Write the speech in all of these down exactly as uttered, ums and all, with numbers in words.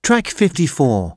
Track fifty-four.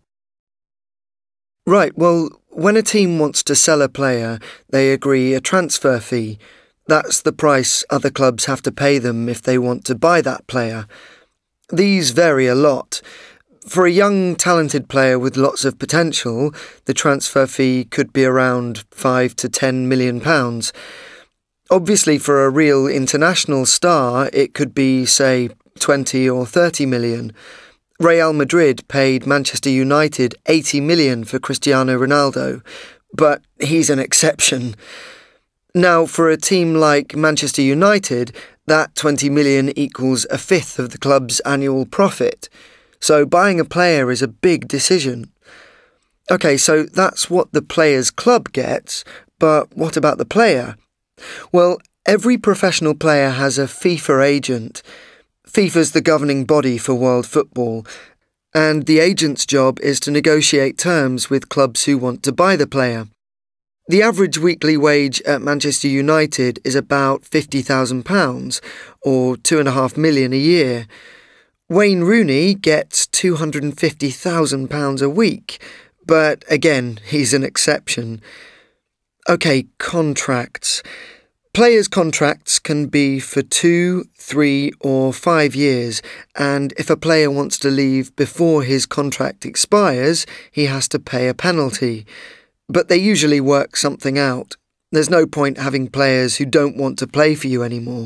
Right, well, when a team wants to sell a player, they agree a transfer fee. That's the price other clubs have to pay them if they want to buy that player. These vary a lot. For a young, talented player with lots of potential, the transfer fee could be around five to ten million pounds. Obviously, for a real international star, it could be, say, twenty or thirty million. Real Madrid paid Manchester United eighty million for Cristiano Ronaldo, but he's an exception. Now, for a team like Manchester United, that twenty million equals a fifth of the club's annual profit. So buying a player is a big decision. OK, so that's what the player's club gets, but what about the player? Well, every professional player has a FIFA agent. FIFA's the governing body for world football, and the agent's job is to negotiate terms with clubs who want to buy the player. The average weekly wage at Manchester United is about fifty thousand pounds, or two and a half million a year. Wayne Rooney gets two hundred fifty thousand pounds a week, but again, he's an exception. OK, contracts. Players' contracts can be for two, three or five years, and if a player wants to leave before his contract expires, he has to pay a penalty. But they usually work something out. There's no point having players who don't want to play for you anymore.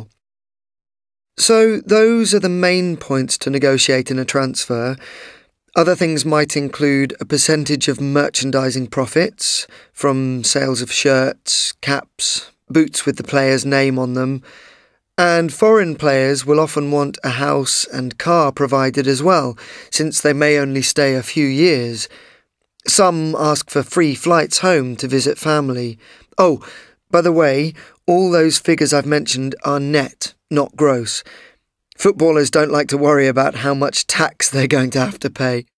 So those are the main points to negotiate in a transfer. Other things might include a percentage of merchandising profits from sales of shirts, caps, boots with the player's name on them, and foreign players will often want a house and car provided as well, since they may only stay a few years. Some ask for free flights home to visit family. Oh, by the way, all those figures I've mentioned are net, not gross. Footballers don't like to worry about how much tax they're going to have to pay.